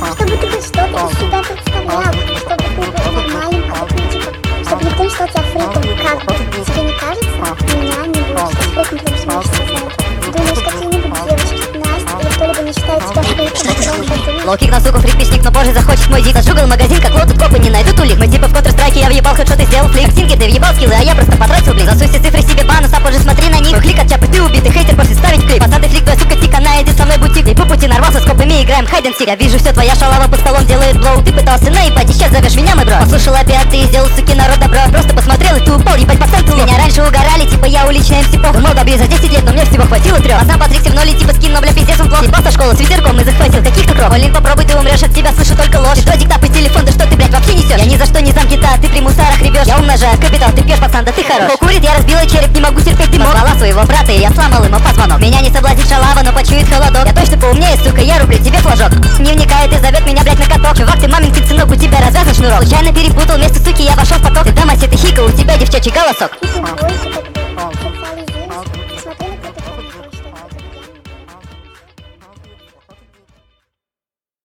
чтобы ты хоть что-то из себя представлял, чтобы ты был нормальным, чтобы никто не считал тебя фриком. Как бы, тебе не кажется? Меня не будет, что фриком ты сможешь сказать. Думаешь, какие-нибудь девочки, Настя или кто-либо не считает тебя фриком? Лоу-кик на суку, фрик-пичник, но позже захочет мой дик. Зажугал магазин, как лот, тут копы не найдут улик. Мы типа в Counter-Strike, я въебал хэдшот и сделал флик. Картинки ты въебал скиллы, а я просто потратил блин. Засуй все цифры себе банус, а позже смотри на них. Клик от чапы, ты убитый хейтер, после ставить клип. Пацан ты фрик, твоя сука тика, она иди со мной бутик. И по пути нарвался с копами, играем хайден-сик. Я вижу все, твоя шалава под столом делает блоу. Ты пытался наебать, и сейчас зовешь меня, мой бро. Послушал опять, ты сделал суки народ добро. Просто посмотрел и ты упал, ебать пацан ты лох. Меня раньше угорали, типа я уличный МС пох. Думал добью за 10 лет, но мне всего хватило 3. Пацан Патрик в ноли, типа скин, но бля пиздец он плох. Ебал со школы с ветерком и захватил каких-то кров. Блин, попробуй, ты умрешь, от тебя слышу только ложь. Ты додик тап и телефон, да что ты, блядь, вообще несешь? Я ни за что не замки та, ты при мусорах ребешь. Я умножаю капитал, ты пьешь, пацан, да ты хорош. Курит, я разбила череп, не могу терпеть дымок. Позвала своего брата, и я сломал ему позвонок. Меня не соблазнит шалава, но почует холодок. Я точно поумнее, сука, я рублю тебе флажок. Не вникает и зовет меня, блядь, на каток. Чувак, ты маменькин сынок, у тебя развязан шнурок. Случайно перепутал, вместо суки я вошел в поток. Ты дама, ты хика, у тебя девчачий голосок.